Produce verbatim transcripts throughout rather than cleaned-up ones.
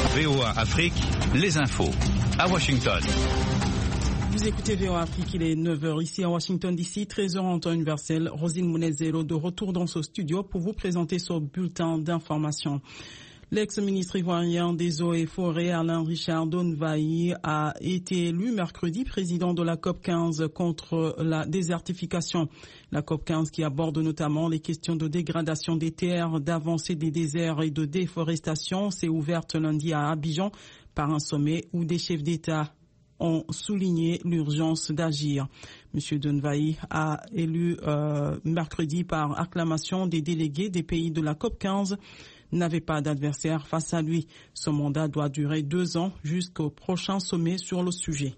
V O A Afrique, les infos. À Washington. Vous écoutez V O A Afrique, il est neuf heures ici à Washington D C, treize heures en temps universel. Rosine Mounezero de retour dans ce studio pour vous présenter ce bulletin d'information. L'ex-ministre ivoirien des Eaux et Forêts, Alain Richard Donvaï, a été élu mercredi président de la COP quinze contre la désertification. La COP quinze qui aborde notamment les questions de dégradation des terres, d'avancée des déserts et de déforestation s'est ouverte lundi à Abidjan par un sommet où des chefs d'État ont souligné l'urgence d'agir. Monsieur Donvaï a élu euh, mercredi par acclamation des délégués des pays de la COP quinze. N'avait pas d'adversaire face à lui. Son mandat doit durer deux ans jusqu'au prochain sommet sur le sujet.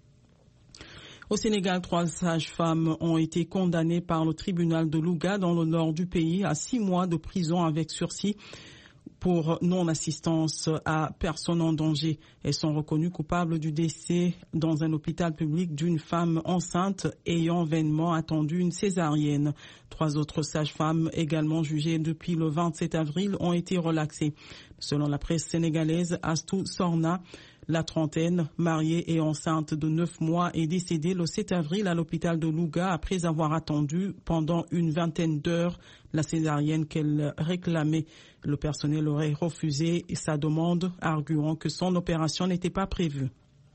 Au Sénégal, trois sages-femmes ont été condamnées par le tribunal de Louga dans le nord du pays à six mois de prison avec sursis pour non-assistance à personne en danger. Elles sont reconnues coupables du décès dans un hôpital public d'une femme enceinte ayant vainement attendu une césarienne. Trois autres sages-femmes, également jugées depuis le vingt-sept avril, ont été relaxées. Selon la presse sénégalaise, Astou Sorna, la trentaine, mariée et enceinte de neuf mois, est décédée le sept avril à l'hôpital de Louga après avoir attendu pendant une vingtaine d'heures la césarienne qu'elle réclamait. Le personnel aurait refusé sa demande, arguant que son opération n'était pas prévue.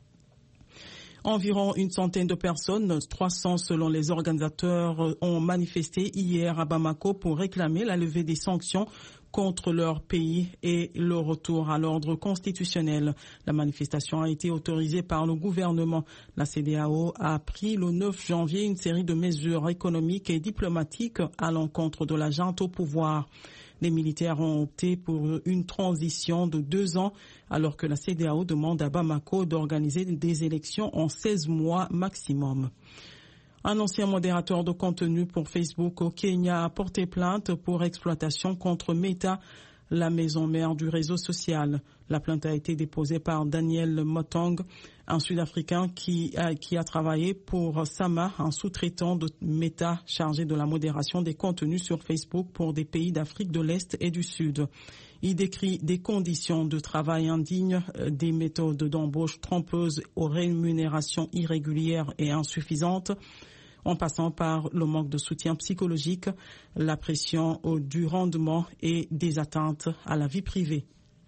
Environ une centaine de personnes, trois cents selon les organisateurs, ont manifesté hier à Bamako pour réclamer la levée des sanctions contre leur pays et le retour à l'ordre constitutionnel. La manifestation a été autorisée par le gouvernement. La CEDEAO a pris le neuf janvier une série de mesures économiques et diplomatiques à l'encontre de la junte au pouvoir. Les militaires ont opté pour une transition de deux ans, alors que la CEDEAO demande à Bamako d'organiser des élections en seize mois maximum. Un ancien modérateur de contenu pour Facebook au Kenya a porté plainte pour exploitation contre Meta, la maison mère du réseau social. La plainte a été déposée par Daniel Motong, un Sud-Africain qui a, qui a travaillé pour Sama, un sous-traitant de Meta chargé de la modération des contenus sur Facebook pour des pays d'Afrique de l'Est et du Sud. Il décrit des conditions de travail indignes, des méthodes d'embauche trompeuses aux rémunérations irrégulières et insuffisantes, en passant par le manque de soutien psychologique, la pression du rendement et des atteintes à la vie privée.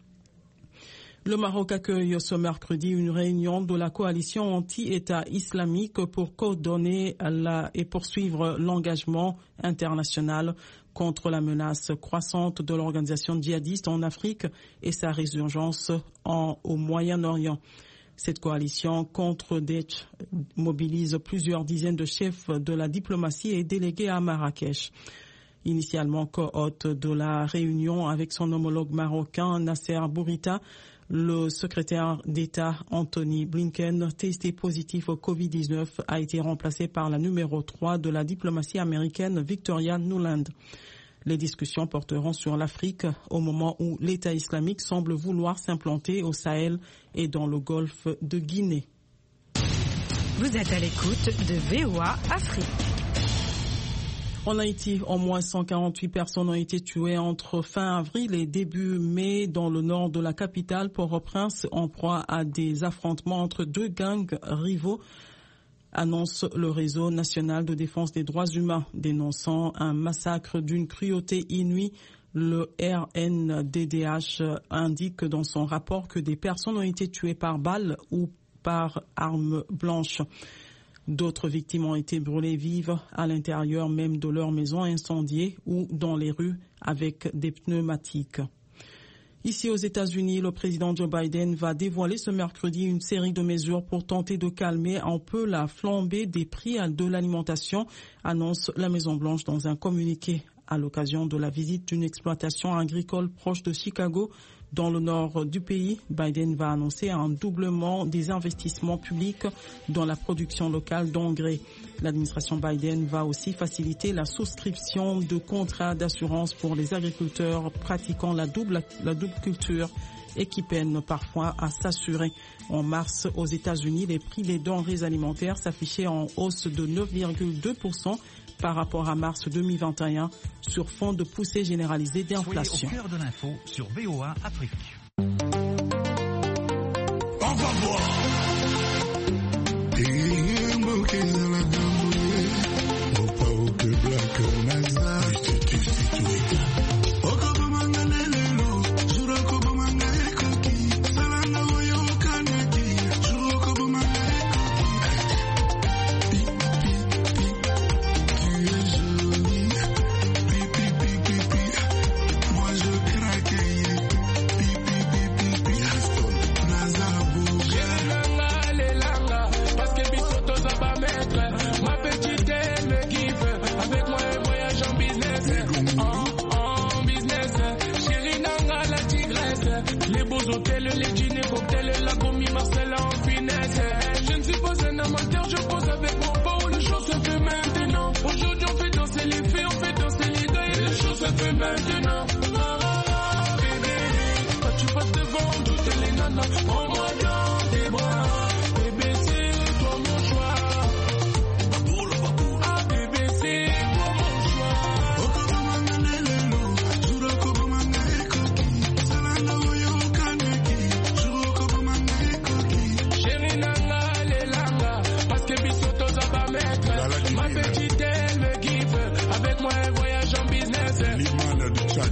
Le Maroc accueille ce mercredi une réunion de la coalition anti-État islamique pour coordonner la, et poursuivre l'engagement international contre la menace croissante de l'organisation djihadiste en Afrique et sa résurgence en, au Moyen-Orient. Cette coalition contre Daesh mobilise plusieurs dizaines de chefs de la diplomatie et délégués à Marrakech. Initialement co-hôte de la réunion avec son homologue marocain Nasser Bourita, le secrétaire d'État Anthony Blinken, testé positif au covid dix-neuf, a été remplacé par la numéro trois de la diplomatie américaine Victoria Nuland. Les discussions porteront sur l'Afrique au moment où l'État islamique semble vouloir s'implanter au Sahel et dans le golfe de Guinée. Vous êtes à l'écoute de V O A Afrique. En Haïti, au moins cent quarante-huit personnes ont été tuées entre fin avril et début mai dans le nord de la capitale, Port-au-Prince, en proie à des affrontements entre deux gangs rivaux, annonce le réseau national de défense des droits humains, dénonçant un massacre d'une cruauté inouïe. Le R N D D H indique dans son rapport que des personnes ont été tuées par balles ou par armes blanches. D'autres victimes ont été brûlées vives à l'intérieur même de leur maison incendiée ou dans les rues avec des pneumatiques. Ici aux États-Unis, le président Joe Biden va dévoiler ce mercredi une série de mesures pour tenter de calmer un peu la flambée des prix de l'alimentation, annonce la Maison-Blanche dans un communiqué à l'occasion de la visite d'une exploitation agricole proche de Chicago. Dans le nord du pays, Biden va annoncer un doublement des investissements publics dans la production locale d'engrais. L'administration Biden va aussi faciliter la souscription de contrats d'assurance pour les agriculteurs pratiquant la double, la double culture et qui peinent parfois à s'assurer. En mars, aux États-Unis, les prix des denrées alimentaires s'affichaient en hausse de neuf virgule deux pour cent par rapport à mars deux mille vingt et un sur fond de poussée généralisée d'inflation. Soyez au cœur de l'info sur V O A Afrique. En business, chérie Nanga la tigresse. Les beaux hôtels, les dîners, cocktails, la commis Marcella en finesse. Je ne suis pas un amateur, je pose avec mon beau. Les choses se fait maintenant. Aujourd'hui on fait danser les filles, on fait danser les gars. Et les choses se fait maintenant. Ah, bébé, quand tu passes devant toutes les nanas, prends-moi dans tes bras. Bébé, c'est toi mon choix. Ah, bébé, c'est toi mon choix. Chérie Nanga, les langa, parce que Bissoto ça va mettre. Ma petite elle me kiffe, avec moi elle voyage en business. L'imane du Tchad.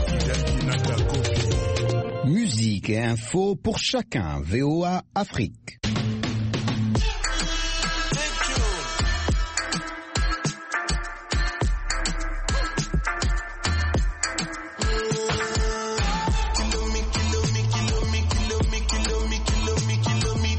Info pour chacun, V O A Afrique.